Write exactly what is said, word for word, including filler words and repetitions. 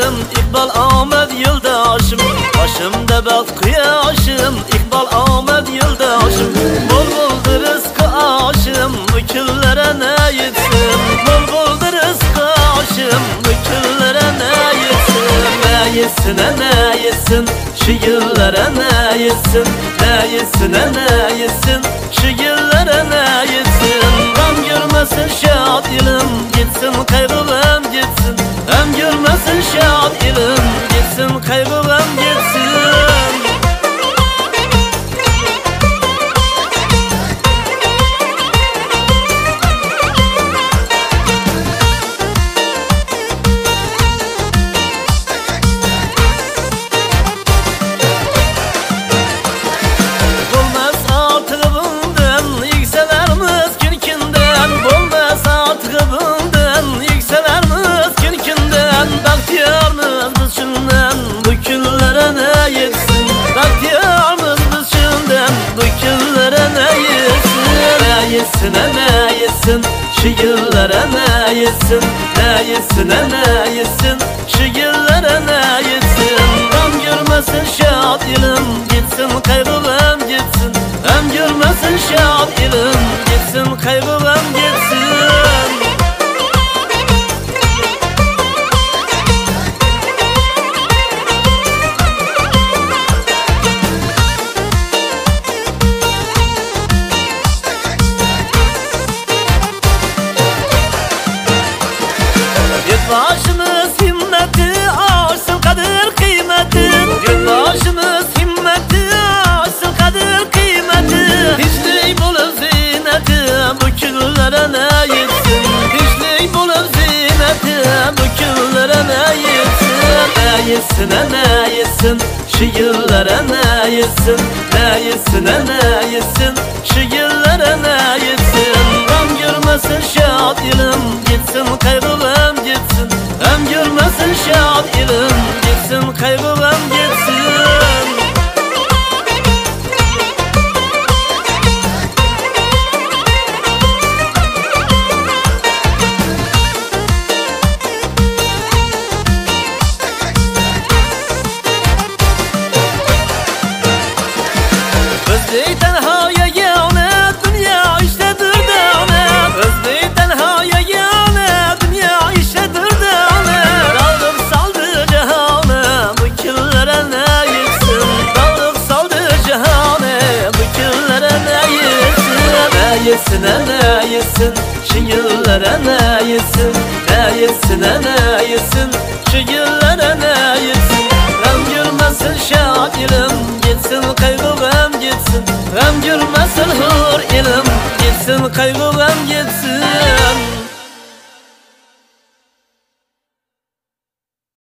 aşım, İkbal Ahmet yoldaşım. Başımda baht kıyaşım, İkbal Ahmet yoldaşım. Bol buldu rızkı aşım, bu küllere ne yetsin? Bol buldu rızkı aşım, bu küllere ne yetsin? Ne yetsin, ne yetsin, şu güllere ne yetsin? Ne yetsin, ne yetsin, şu güllere ne yetsin? Gam görmesin şad ilim, gitsin kaybılan gitsin. Gam görmesin şad ilim, gitsin kaybılan gitsin. Ne yesin, şu güllere ne yesin? Ne yesin, ne yesin, şu güllere ne yesin? Gam görmesin şad ilim, gitsin kaybılan gitsin. Gam görmesin şad ilim, gitsin kaybılan gitsin. Başımız himmeti aşsın kadir kıymeti. Başımız himmeti aşsın kadir kıymeti. Hiçliği bulup zineti, bu küllere ne yetsin? Hiçliği bulup zineti, bu küllere ne yetsin? Ne yetsin, ne yetsin, şu güllere ne yetsin? Ne yetsin, ne yetsin, şu güllere ne yetsin? Gam görmesin şad ilim, gitsin kaybılan gitsin. Gam görmesin şad ilim, gitsin kaybılan gitsin. Özley tenhaya yâne, dünya işte dürdâne. Özley tenhaya yâne, dünya işte dürdâne. Dağılıp saldı cehane, bu küllere ne yetsin? Dağılıp saldı cehane, bu küllere ne yetsin? Ne yetsin, ne yetsin, şu güllere ne yetsin? Ne yetsin, ne yetsin, şu güllere ne yetsin? Gam görmesin şad ilim, gitsin kaybılan gitsin. Gam görmesin hur ilim, gitsin kaybılan gitsin.